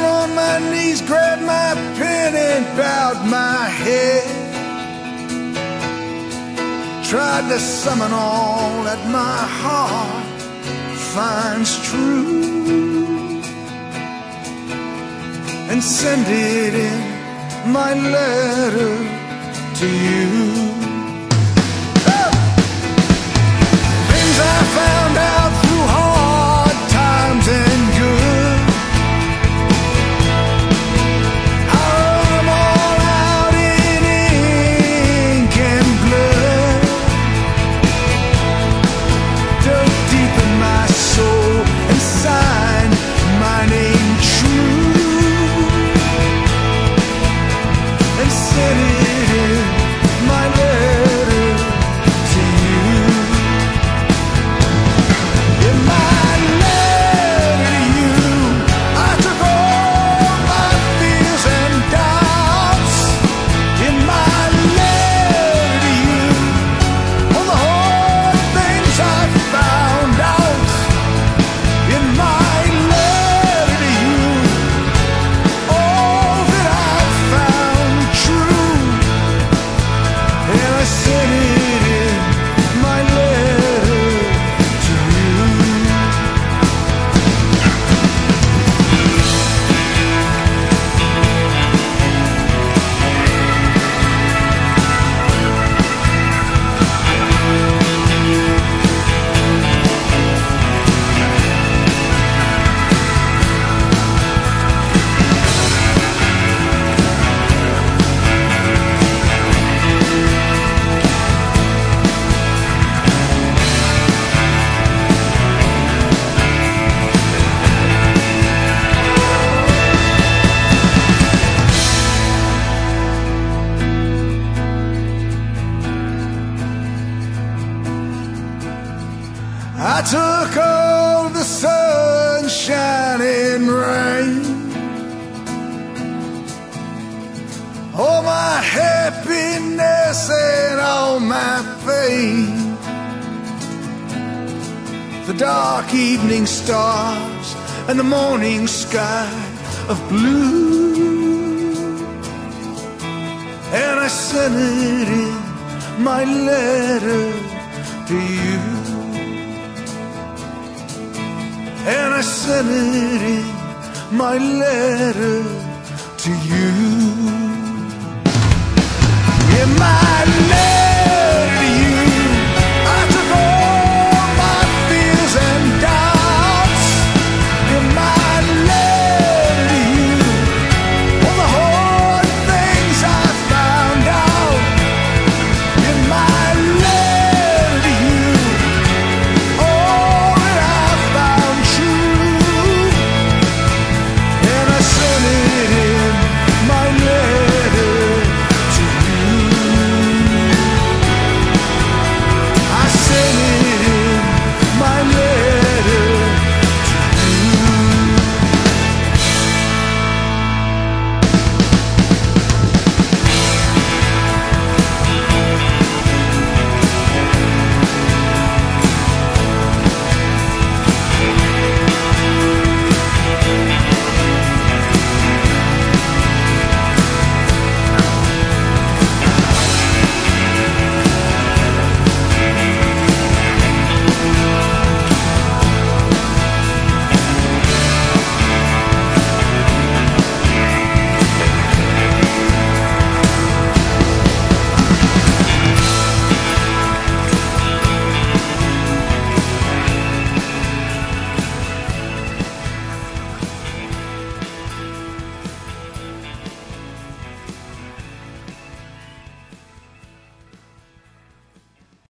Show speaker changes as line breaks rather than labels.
down on my knees, grabbed my pen and bowed my head. Tried to summon all that my heart finds true, and send it in my letter to you. Things I found out through hard times and good, I wrote them all out in ink and blood. Dug deep in my soul and signed my name true, and sent it in my letter to you. In my letter to you, I took all my fears and doubts. In my letter to you, all the hard things I found out. In my letter to you, all that I found true, and I sent it in my letter to you. I took all the sunshine and rain, all my happiness and all my pain, the dark evening stars and the morning sky of blue, and I sent it in my letter to you. And I sent it in my letter to you. In my letter